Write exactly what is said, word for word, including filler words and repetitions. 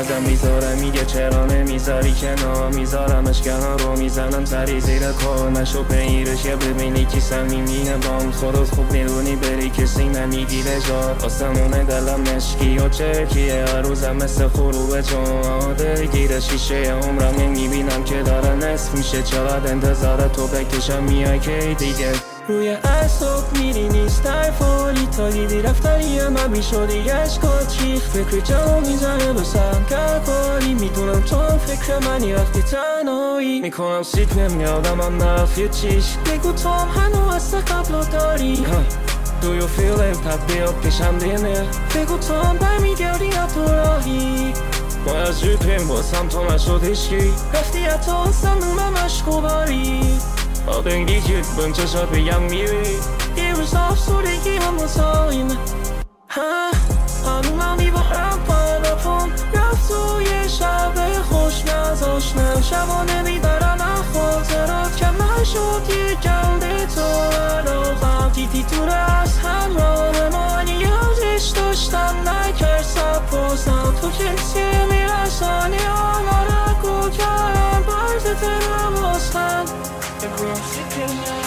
ازم میذاره میگه چرا نمیذاری کنار، میذارمش کنار رو میزنم سری زیر کار. نشو پیرش یه ببینی کی صمیمینه بام، خودت خوب میدونی بری کسی نمیگیره جا. آسمونه دلم مشکی و چرکیه هر روزم مثل خروبه چون درگیر شیشه عمرم میبینم که داره نصف میشه. چقدر انتظار تو بکشم میای که دیگه روی اعصاب میری نیست حرفالی تا دیدی رفتنی من بیشدی اشکات چیخ فکر جا میزنه بسرم کرکاری. میدونم تو هم فکر منی وقتی تنهایی میکنم سیک نمیادم هم نفی چیش بگو تو هم هنو هست قبل داری. Do you feel it تبدیل پیشم دینه بگو تو هم برمیگردی تو راهی. ما از جوپیم باسم تو نشد هیچکی رفتی حتی اصلا من مشکوباری. آدنگی جد بم چشات بگم میری یه روز افسردگی هم مسایمه. هنوزم میبارم پاراپون رفت توی شب خوش نذاشتم شبانه میبرم خاطرات کم نشد یه جنبه تو علاقم دیدی تو از همراه من یادش داشتم نکرد سپاسم تو کسی میرسانی آنها را گو کردم برد ترم باستم. Everyone's sitting